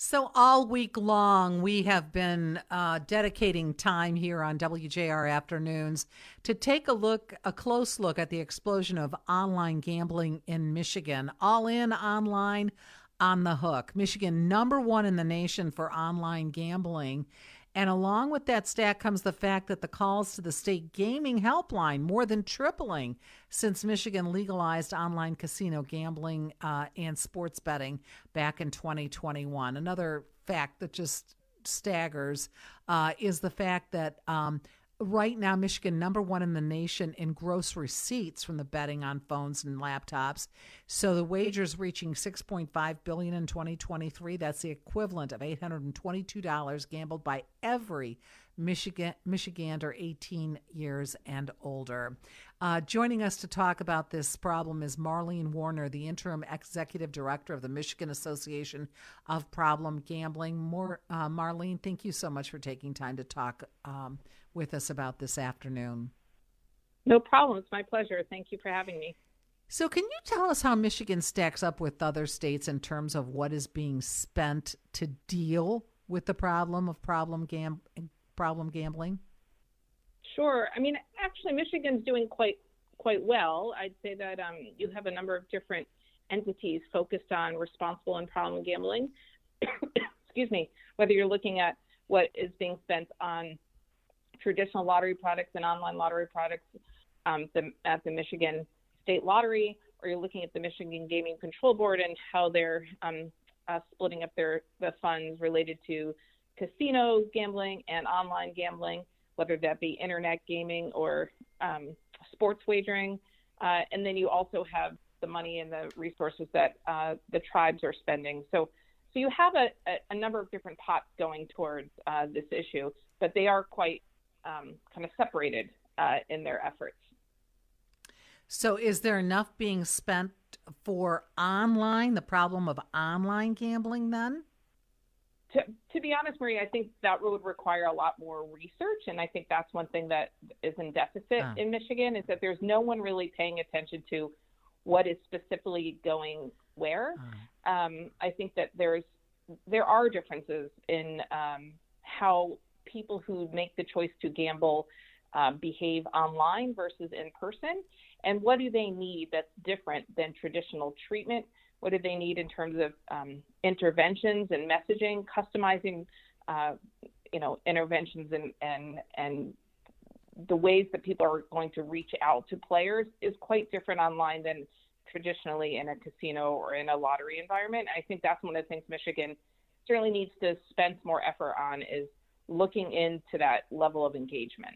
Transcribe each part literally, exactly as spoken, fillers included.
So, all week long, we have been uh, dedicating time here on W J R Afternoons to take a look, a close look at the explosion of online gambling in Michigan. All in online on the hook. Michigan, number one in the nation for online gambling. And along with that stat comes the fact that the calls to the state gaming helpline more than tripling since Michigan legalized online casino gambling uh, and sports betting back in twenty twenty-one. Another fact that just staggers uh, is the fact that um, right now, Michigan number one in the nation in gross receipts from the betting on phones and laptops. So the wagers reaching six point five billion dollars in twenty twenty-three. That's the equivalent of eight hundred twenty-two dollars gambled by every Michigan Michigander eighteen years and older. Uh, joining us to talk about this problem is Marlene Warner, the interim executive director of the Michigan Association of Problem Gambling. More, uh, Marlene, thank you so much for taking time to talk um, with us about this afternoon. No problem. It's my pleasure. Thank you for having me. So can you tell us how Michigan stacks up with other states in terms of what is being spent to deal with the problem of problem gam- problem gambling? Sure. I mean, actually, Michigan's doing quite quite well. I'd say that um, you have a number of different entities focused on responsible and problem gambling. Excuse me. Whether you're looking at what is being spent on traditional lottery products and online lottery products um, the, at the Michigan State Lottery, or you're looking at the Michigan Gaming Control Board and how they're um, uh, splitting up their the funds related to casino gambling and online gambling, whether that be internet gaming or um, sports wagering. Uh, and then you also have the money and the resources that uh, the tribes are spending. So, so you have a, a, a number of different pots going towards uh, this issue, but they are quite um, kind of separated uh, in their efforts. So is there enough being spent for online, the problem of online gambling then? To, to be honest, Marie, I think that would require a lot more research. And I think that's one thing that is in deficit Ah. in Michigan is that there's no one really paying attention to what is specifically going where. Ah. Um, I think that there's there are differences in um, how people who make the choice to gamble uh, behave online versus in person. And what do they need that's different than traditional treatment? What do they need in terms of um, interventions and messaging, customizing, uh, you know, interventions and, and and the ways that people are going to reach out to players is quite different online than traditionally in a casino or in a lottery environment. I think that's one of the things Michigan certainly needs to spend more effort on is looking into that level of engagement.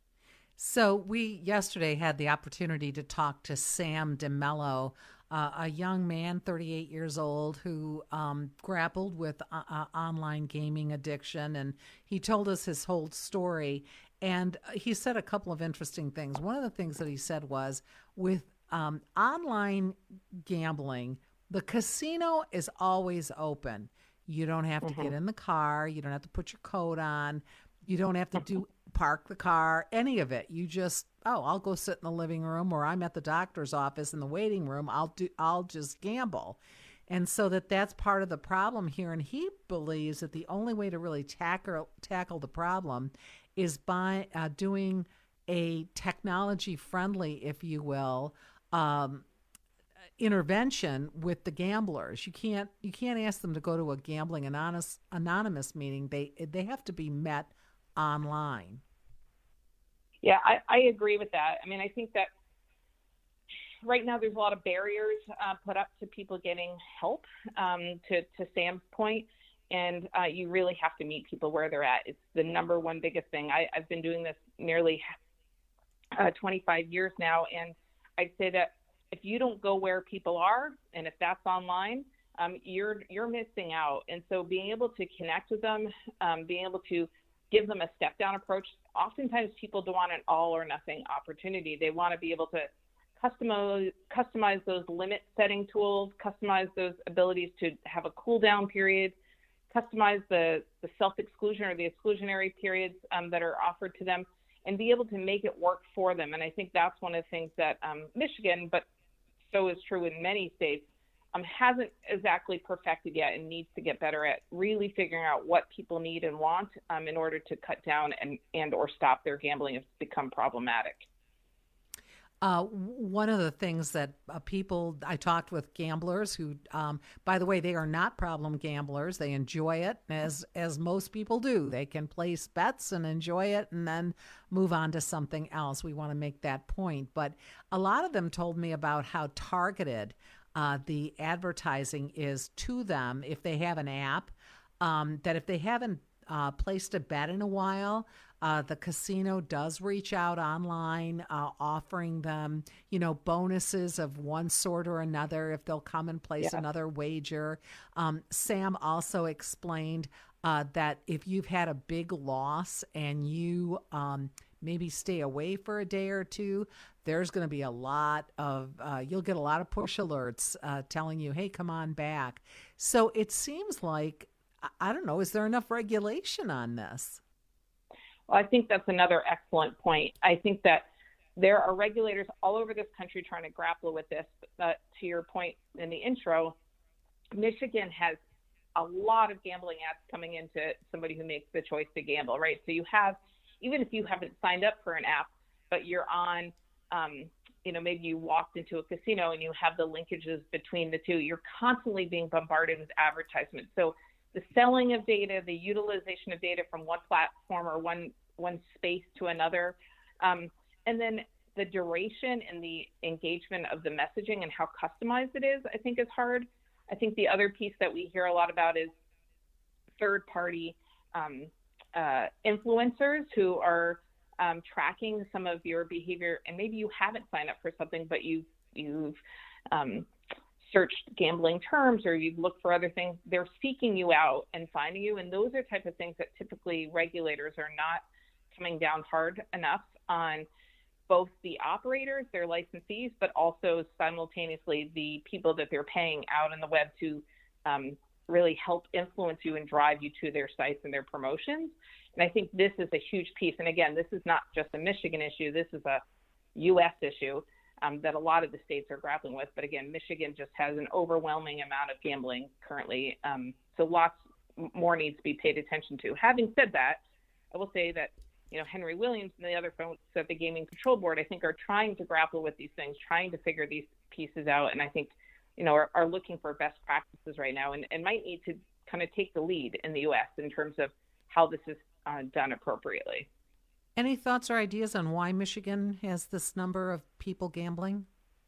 So we yesterday had the opportunity to talk to Sam DeMello, uh, a young man, thirty-eight years old, who um, grappled with uh, uh, online gaming addiction, and he told us his whole story. And he said a couple of interesting things. One of the things that he said was, with um, online gambling, the casino is always open. You don't have to Mm-hmm. get in the car. You don't have to put your coat on. You don't have to do park the car, any of it. You just, oh, I'll go sit in the living room, or I'm at the doctor's office in the waiting room. I'll do, I'll just gamble. And so that that's part of the problem here. And he believes that the only way to really tackle, tackle the problem is by uh, doing a technology friendly, if you will, um, intervention with the gamblers. You can't, you can't ask them to go to a gambling anonymous, anonymous meeting. They, they have to be met online. Yeah, I, I agree with that. I mean, I think that right now there's a lot of barriers uh, put up to people getting help, um, to, to Sam's point, and uh, you really have to meet people where they're at. It's the number one biggest thing. I, I've been doing this nearly uh, twenty-five years now, and I'd say that if you don't go where people are, and if that's online, um, you're you're missing out. And so being able to connect with them, um, being able to give them a step-down approach. Oftentimes people don't want an all-or-nothing opportunity. They want to be able to customize, customize those limit-setting tools, customize those abilities to have a cool-down period, customize the, the self-exclusion or the exclusionary periods um, that are offered to them, and be able to make it work for them. And I think that's one of the things that um, Michigan, but so is true in many states, um, hasn't exactly perfected yet and needs to get better at really figuring out what people need and want um, in order to cut down and, and or stop their gambling if it's become problematic. Uh, one of the things that uh, people, I talked with gamblers who, um, by the way, they are not problem gamblers. They enjoy it as, as most people do. They can place bets and enjoy it and then move on to something else. We want to make that point. But a lot of them told me about how targeted uh, the advertising is to them if they have an app, um, that if they haven't uh, placed a bet in a while, Uh, the casino does reach out online, uh, offering them, you know, bonuses of one sort or another if they'll come and place Yeah. another wager. Um, Sam also explained uh, that if you've had a big loss and you um, maybe stay away for a day or two, there's going to be a lot of, uh, you'll get a lot of push alerts uh, telling you, hey, come on back. So it seems like, I- I don't know, is there enough regulation on this? Well, I think that's another excellent point. I think that there are regulators all over this country trying to grapple with this. But to your point in the intro, Michigan has a lot of gambling ads coming into somebody who makes the choice to gamble, right? So you have, even if you haven't signed up for an app, but you're on, um, you know, maybe you walked into a casino and you have the linkages between the two, you're constantly being bombarded with advertisements. So the selling of data, the utilization of data from one platform or one one space to another, um, and then the duration and the engagement of the messaging and how customized it is, I think is hard. I think the other piece that we hear a lot about is third-party um, uh, influencers who are um, tracking some of your behavior, and maybe you haven't signed up for something, but you, you've um, searched gambling terms or you've looked for other things. They're seeking you out and finding you, and those are type of things that typically regulators are not coming down hard enough on both the operators, their licensees, but also simultaneously the people that they're paying out on the web to um, really help influence you and drive you to their sites and their promotions. And I think this is a huge piece. And again, this is not just a Michigan issue. This is a U S issue um, that a lot of the states are grappling with. But again, Michigan just has an overwhelming amount of gambling currently. Um, so lots more needs to be paid attention to. Having said that, I will say that you know, Henry Williams and the other folks at the Gaming Control Board, I think, are trying to grapple with these things, trying to figure these pieces out. And I think, you know, are, are looking for best practices right now and, and might need to kind of take the lead in the U S in terms of how this is uh, done appropriately. Any thoughts or ideas on why Michigan has this number of people gambling?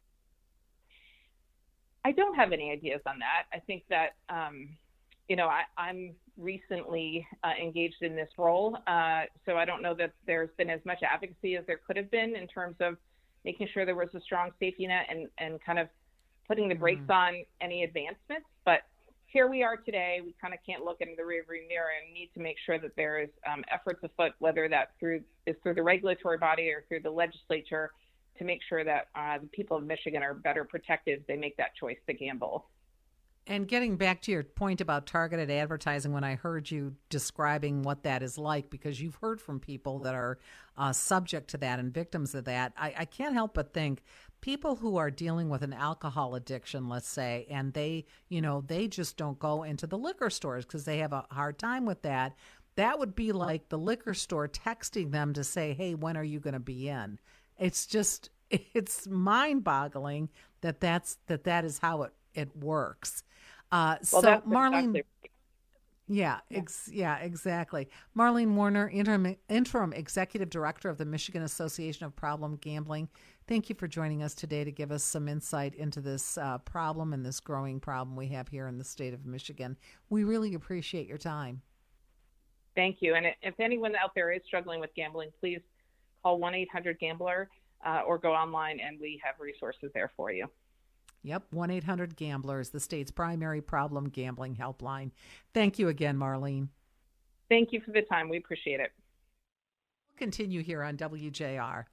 I don't have any ideas on that. I think that, um, you know, I, I'm recently uh, engaged in this role, uh, so I don't know that there's been as much advocacy as there could have been in terms of making sure there was a strong safety net and, and kind of putting the brakes mm-hmm. on any advancements. But here we are today. We kind of can't look into the rearview mirror and need to make sure that there is um, efforts afoot, whether that through is through the regulatory body or through the legislature, to make sure that uh, the people of Michigan are better protected as they make that choice to gamble. And getting back to your point about targeted advertising, when I heard you describing what that is like, because you've heard from people that are uh, subject to that and victims of that, I, I can't help but think people who are dealing with an alcohol addiction, let's say, and they, you know, they just don't go into the liquor stores because they have a hard time with that. That would be like the liquor store texting them to say, hey, when are you going to be in? It's just, it's mind-boggling that that's, that that is how it, it works. Uh, well, so Marlene, exactly. yeah, ex, yeah, exactly. Marlene Warner, interim, interim executive director of the Michigan Association of Problem Gambling. Thank you for joining us today to give us some insight into this uh, problem and this growing problem we have here in the state of Michigan. We really appreciate your time. Thank you. And if anyone out there is struggling with gambling, please call one eight hundred gambler uh, or go online, and we have resources there for you. Yep, one eight hundred gamblers, the state's primary problem gambling helpline. Thank you again, Marlene. Thank you for the time. We appreciate it. We'll continue here on W J R.